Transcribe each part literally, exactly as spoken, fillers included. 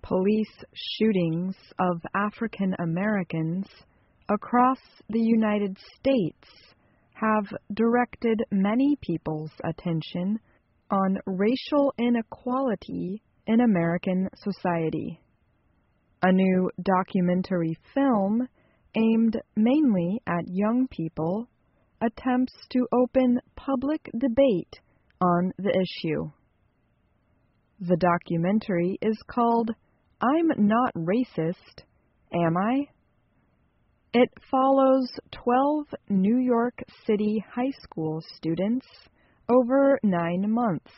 Police shootings of African Americans across the United States have directed many people's attention on racial inequality in American society. A new documentary film aimed mainly at young people attempts to open public debate on the issue. The documentary is called I'm Not Racist, Am I? It follows twelve New York City high school students over nine months.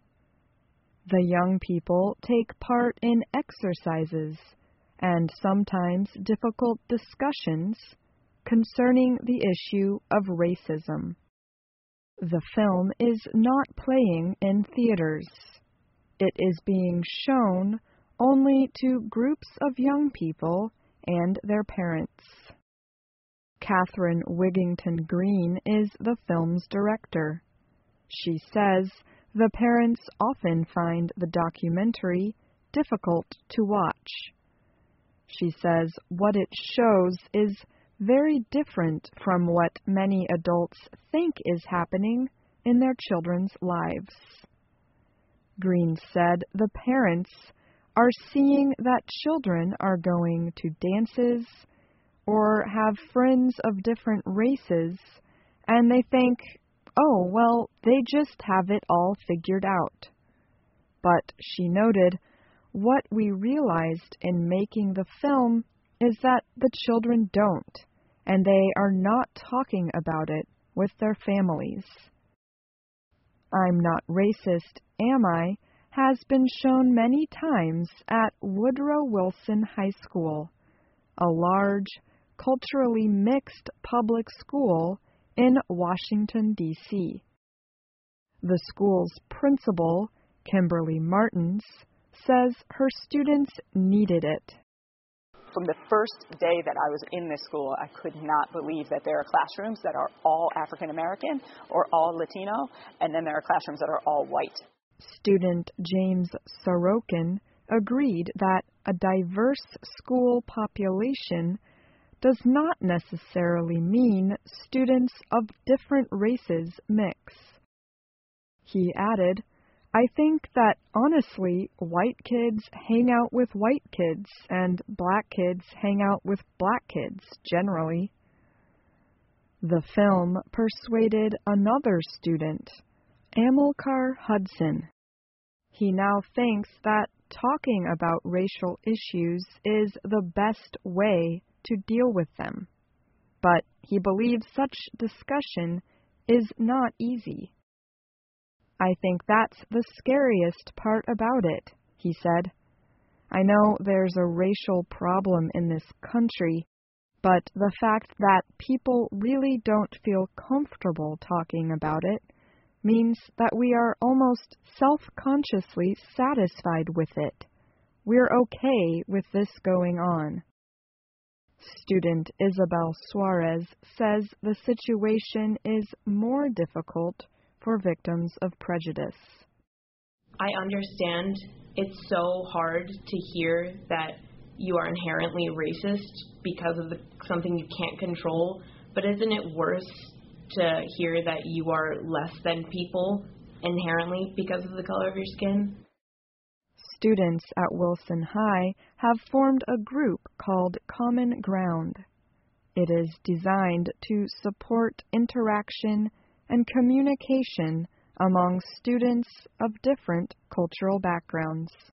The young people take part in exercises and sometimes difficult discussions concerning the issue of racism. The film is not playing in theaters. It is being shown only to groups of young people and their parents. Catherine Wigington Green is the film's director. She says the parents often find the documentary difficult to watch. She says what it shows is very different from what many adults think is happening in their children's lives. Green said the parents are seeing that children are going to dances or have friends of different races, and they think, oh, well, they just have it all figured out. But she noted, what we realized in making the film is that the children don't, and they are not talking about it with their families. I'm Not Racist, Am I? Has been shown many times at Woodrow Wilson High School, a large, culturally mixed public school in Washington, D C The school's principal, Kimberly Martins, says her students needed it. From the first day that I was in this school, I could not believe that there are classrooms that are all African American or all Latino, and then there are classrooms that are all white. Student James Sorokin agreed that a diverse school population does not necessarily mean students of different races mix. He added, I think that, honestly, white kids hang out with white kids and black kids hang out with black kids, generally. The film persuaded another student, Amilcar Hudson. He now thinks that talking about racial issues is the best way to deal with them. But he believes such discussion is not easy. I think that's the scariest part about it, he said. I know there's a racial problem in this country, but the fact that people really don't feel comfortable talking about it means that we are almost self-consciously satisfied with it. We're okay with this going on. Student Isabel Suarez says the situation is more difficult for victims of prejudice. I understand it's so hard to hear that you are inherently racist because of the, something you can't control, but isn't it worse to hear that you are less than people inherently because of the color of your skin? Students at Wilson High have formed a group called Common Ground. It is designed to support interaction and communication among students of different cultural backgrounds.